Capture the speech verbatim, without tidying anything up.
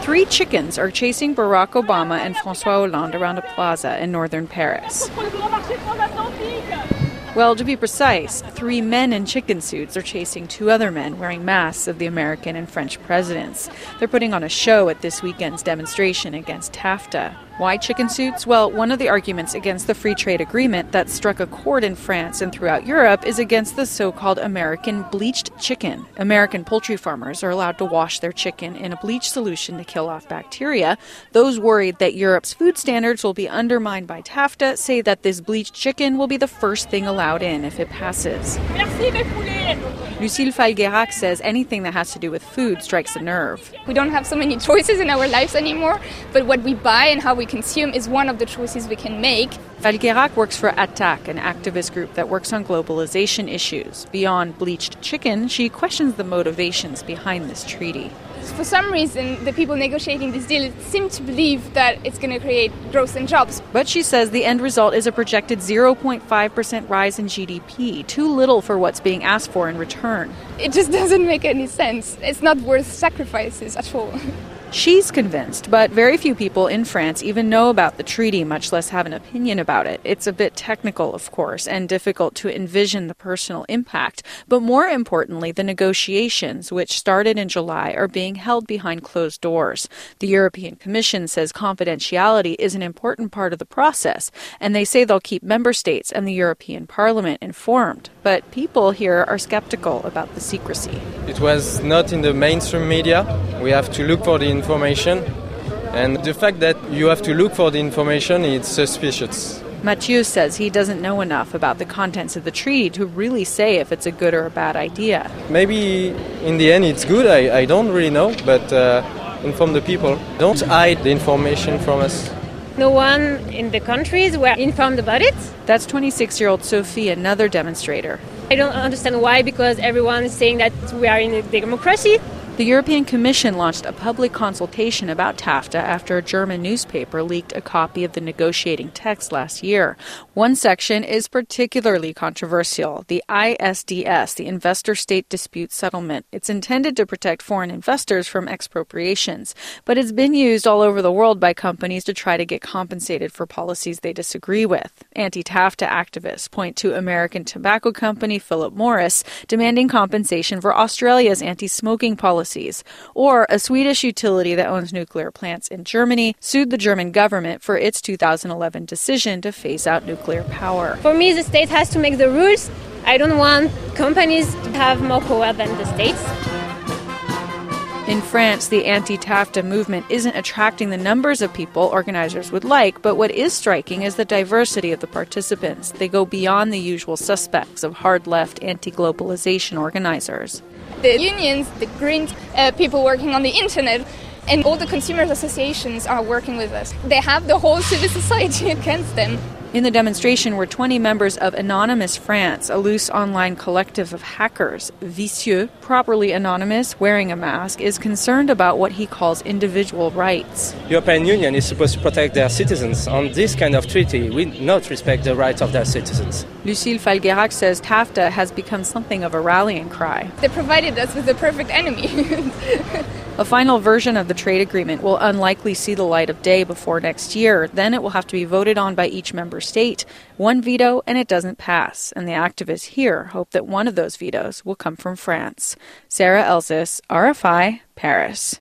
Three chickens are chasing Barack Obama and François Hollande around a plaza in northern Paris. Well, to be precise, three men in chicken suits are chasing two other men wearing masks of the American and French presidents. They're putting on a show at this weekend's demonstration against TAFTA. Why chicken suits? Well, one of the arguments against the free trade agreement that struck a chord in France and throughout Europe is against the so-called American bleached chicken. American poultry farmers are allowed to wash their chicken in a bleach solution to kill off bacteria. Those worried that Europe's food standards will be undermined by TAFTA say that this bleached chicken will be the first thing allowed in if it passes. Merci, mes poulets. Lucille Falguerac says anything that has to do with food strikes a nerve. We don't have so many choices in our lives anymore, but what we buy and how we consume is one of the choices we can make. Falguerac works for Attac, an activist group that works on globalization issues. Beyond bleached chicken, she questions the motivations behind this treaty. For some reason, the people negotiating this deal seem to believe that it's going to create growth and jobs. But she says the end result is a projected zero point five percent rise in G D P, too little for what's being asked for in return. It just doesn't make any sense. It's not worth sacrifices at all. She's convinced, but very few people in France even know about the treaty, much less have an opinion about it. It's a bit technical, of course, and difficult to envision the personal impact. But more importantly, the negotiations, which started in July, are being held behind closed doors. The European Commission says confidentiality is an important part of the process, and they say they'll keep member states and the European Parliament informed. But people here are skeptical about the secrecy. It was not in the mainstream media. We have to look for the information, and the fact that you have to look for the information is suspicious. Mathieu says he doesn't know enough about the contents of the treaty to really say if it's a good or a bad idea. Maybe in the end it's good, I, I don't really know, but uh, inform the people. Don't hide the information from us. No one in the countries were informed about it. That's twenty-six-year-old Sophie, another demonstrator. I don't understand why, because everyone is saying that we are in a democracy. The European Commission launched a public consultation about TAFTA after a German newspaper leaked a copy of the negotiating text last year. One section is particularly controversial, the I S D S, the Investor State Dispute Settlement. It's intended to protect foreign investors from expropriations, but it's been used all over the world by companies to try to get compensated for policies they disagree with. Anti-TAFTA activists point to American tobacco company Philip Morris demanding compensation for Australia's anti-smoking policy. Or a Swedish utility that owns nuclear plants in Germany sued the German government for its two thousand eleven decision to phase out nuclear power. For me, the state has to make the rules. I don't want companies to have more power than the states. In France, the anti-TAFTA movement isn't attracting the numbers of people organizers would like, but what is striking is the diversity of the participants. They go beyond the usual suspects of hard-left anti-globalization organizers. The unions, the Greens, uh, people working on the internet, and all the consumers associations are working with us. They have the whole civil society against them. In the demonstration were twenty members of Anonymous France, a loose online collective of hackers. Vicieux, properly anonymous, wearing a mask, is concerned about what he calls individual rights. The European Union is supposed to protect their citizens. On this kind of treaty, we not respect the rights of their citizens. Lucille Falguerac says TAFTA has become something of a rallying cry. They provided us with the perfect enemy. A final version of the trade agreement will unlikely see the light of day before next year. Then it will have to be voted on by each member state. One veto and it doesn't pass. And the activists here hope that one of those vetoes will come from France. Sarah Elzis, R F I, Paris.